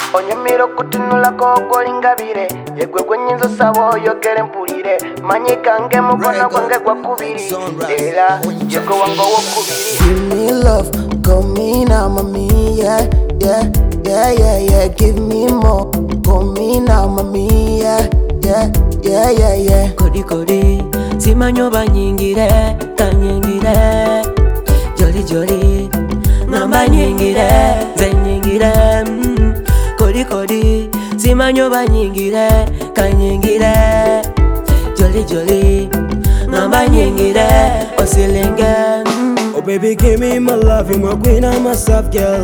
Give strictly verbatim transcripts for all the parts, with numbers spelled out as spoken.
Onyemiro kutunula koko lingabire yegwe gwenyizo sabo yogere mpulire manyikange mukona gwange gwa kubiri era yego wango wo kubiri. Give me love, call me now mami, yeah, yeah, yeah, yeah, yeah. Give me more, call me now mami, yeah, yeah, yeah, yeah, yeah. Kodi kodi, simanyoba nyingire, kanyingire, jolly jolly, ngamba nyingire, zenyingire, mm. Kodi kodi, simanyoba nyingire, kanyingire, jolly jolly, ngamba nyingire, osilenge, mm. Oh baby, give me my love, you're my queen, I'm a soft girl,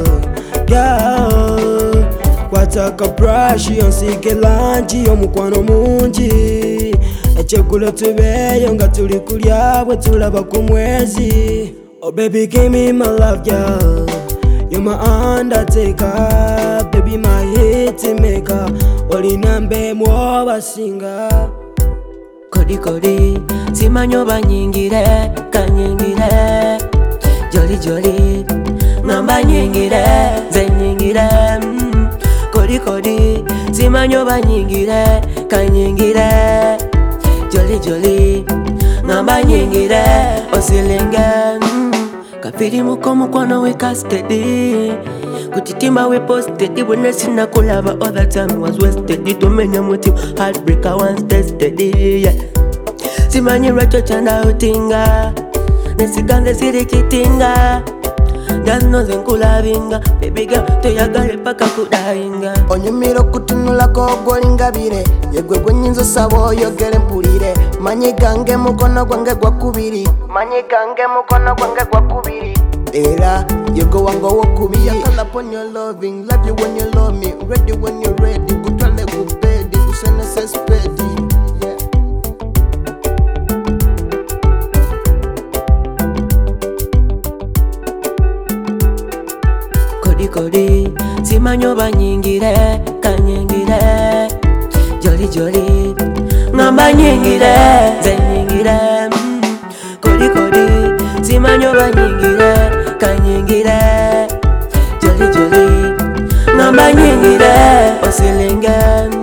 girl. Kwataka brush, yonsike lanji, omukwano mungi. Echekulo tubeyo nga tuli kulya bwe tulaba ku mwezi. Oh baby, give me my love, girl. You're my undertaker, baby, my hit maker. Olina mbemu obasinga. Kodi kodi, simanyoba nyingire, kanyingire, jolly jolly, ngamba nyingire, zenyingire, mm. Kodi kodi, simanyoba nyingire, kanyingire, jolly jolly, ngamba nyingire, osilenge, mm. Kafiri muko mukwano we custody, kutitimba we posted. When I seen kulaba all the time was wasted. Tumenya muti heartbreaker once tested, yeah. Simanyi racho chanda utinga, nesikanze sirikitinga. Danoze nkulabinga, baby girl toyagale paka kudainga. Onyemiro kutunula koko lingabire yegwe gwenyizo sabo yogere mpulire manyikange mukona gwange gwa kubiri manyikange mukona gwange gwa kubiri era yego wango wo kubiri. I call upon your loving, love you when you love me, ready when you're ready, kutwale kubedi kusene sespedi. Kodi kodi, simanyoba nyingire, kanyingire, jolly jolly, ngamba nyingire, zenyingire, mm. Kodi kodi, simanyoba nyingire, kanyingire, jolly jolly, ngamba nyingire, osilenge.